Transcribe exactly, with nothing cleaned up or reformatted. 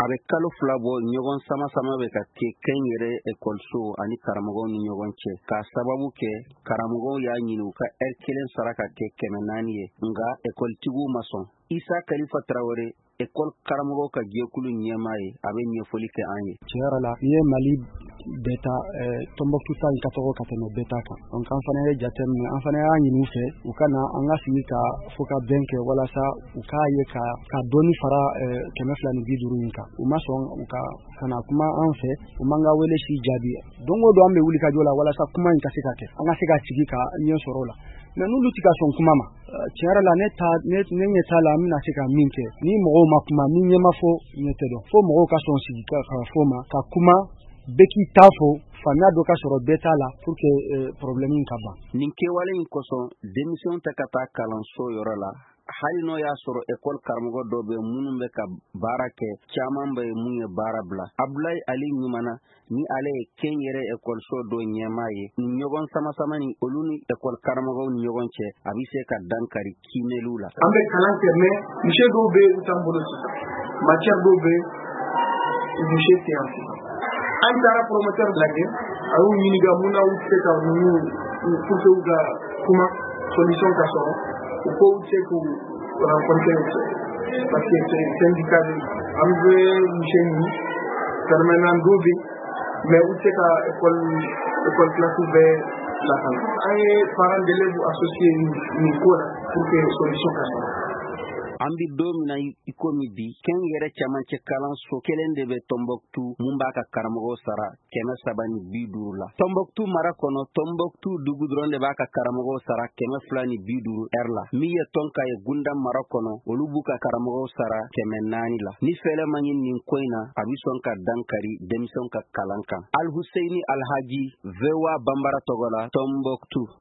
a bɛ kalo fila bɔ ɲɔgɔn sama sama bɛ ka kɛ kɛn yɛrɛ ekɔliso ani karamɔgɔw ni ɲɔgɔn cɛ k'a sababu kɛ karamɔgɔw y'a ɲini u ka ɛri kelen sara ka kɛ kɛmɛ naani ye nka ekɔlitigiw ma sɔn. Isa Kalifa Tarawele ekɔli karamɔgɔw ka jɛkulu ɲɛmaa ye a bɛ ɲɛfɔli kɛ an ye. Tiɲɛ yɛrɛ la n'i ye Mali bɛɛ ta Tɔnbɔkutu ta in ka tɔgɔ ka tɛmɛ bɛɛ ta kan donc an fana ye jateminɛ an fana y'a ɲini u fɛ u ka na an ka sigi ka fo ka bɛn kɛ walasa u k'a ye ka ka dɔɔni fara kɛmɛ fila ni bi duuru in kan u ma sɔn u ka kana kuma an fɛ u man ka wele si jaabi don o don an bɛ wuli ka jɔ la walasa kuma in ka se ka kɛ an ka se ka sigi ka ɲɛ sɔrɔ o la mais n'olu tɛ ka sɔn kuma ma tiɲɛ yɛrɛ la ne ta ne ne ɲɛ t'a la an bɛna se ka min kɛ ni mɔgɔw ma kuma ni ɲɛ ma fɔ ɲɛ tɛ dɔn fo mɔgɔw ka sɔn sigi ka ka fɔ ma ka kuma bɛɛ k'i ta fɔ faamuya dɔ ka sɔrɔ bɛɛ t'a la pour que problème in ka ban. Nin kɛwale in kosɔn denmisɛnw tɛ ka taa kalanso yɔrɔ la hali n'o y'a sɔrɔ ekɔli karamɔgɔ dɔ bɛ minnu bɛ ka baara kɛ caman bɛ mun ye baara bila. Abdulayi Ali Ɲumana ni ale ye kɛn yɛrɛ ekɔliso dɔ ɲɛmaa ye nin ɲɔgɔn sama-sama ni olu ni ekɔli karamɔgɔw ni ɲɔgɔn cɛ a bɛ se ka dankari kiimɛliw la. An bɛ kalan kɛ mais lycée dɔw bɛ yen u t'an bolo sisan matière dɔw bɛ yen lycée tɛ yan sisan. An taara promoteur lajɛ a y'u ɲininka mun na u tɛ se ka ninnu pour que u ka kuma solution ka sɔrɔ u ko u tɛ se k'u rencontrer parce que c'est syndicat de an bɛ lycée ɲini permanent dɔw bɛ mais u tɛ se ka école école classe bɛɛ lakana. An ye parents d'élèves associé nin ko la pour que solution ka sɔrɔ. An bi don min na i komi bi kɛn yɛrɛ camancɛ kalanso kelen de bɛ Tɔnbɔkutu mun b'a ka karamɔgɔw sara kɛmɛ saba ni bi duuru la. Tɔnbɔkutu mara kɔnɔ Tɔnbɔkutu dugu dɔrɔn de b'a ka karamɔgɔw sara kɛmɛ fila ni bi duuru ɛri la. Min ye tɔn ka ye Gunda mara kɔnɔ olu b'u ka karamɔgɔw sara kɛmɛ naani la. Ni fɛlɛ man ɲi nin ko in na a bi sɔn ka dankari denmisɛnw ka kalan kan. Alhusseini Alhaji V O A Banbara tɔgɔ la Tɔnbɔkutu.